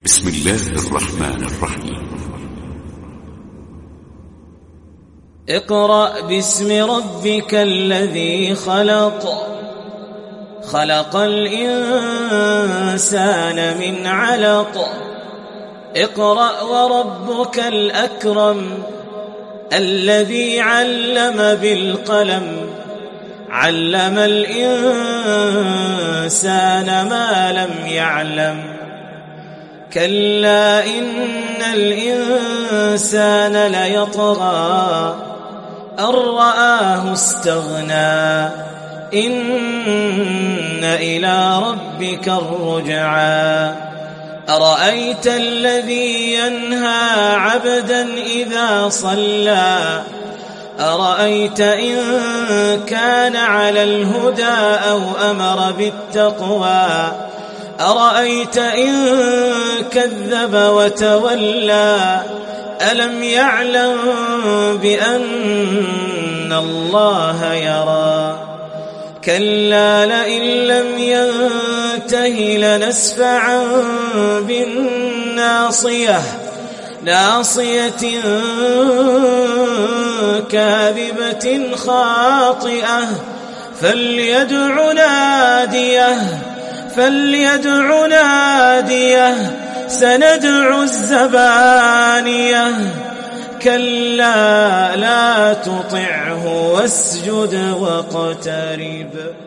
بسم الله الرحمن الرحيم. اقرأ باسم ربك الذي خلق الإنسان من علق. اقرأ وربك الأكرم الذي علم بالقلم علم الإنسان ما لم يعلم. كلا إن الإنسان ليطغى أن رآه استغنى إن إلى ربك الرجعى. أرأيت الذي ينهى عبدا إذا صلى أرأيت إن كان على الهدى أو أمر بالتقوى أرأيت إن كذب وتولى ألم يعلم بأن الله يرى. كلا لئن لم ينته لنسفعا بالناصية ناصية كاذبة خاطئة فليدع ناديه سندع الزبانية. كلا لا تطعه واسجد واقترب.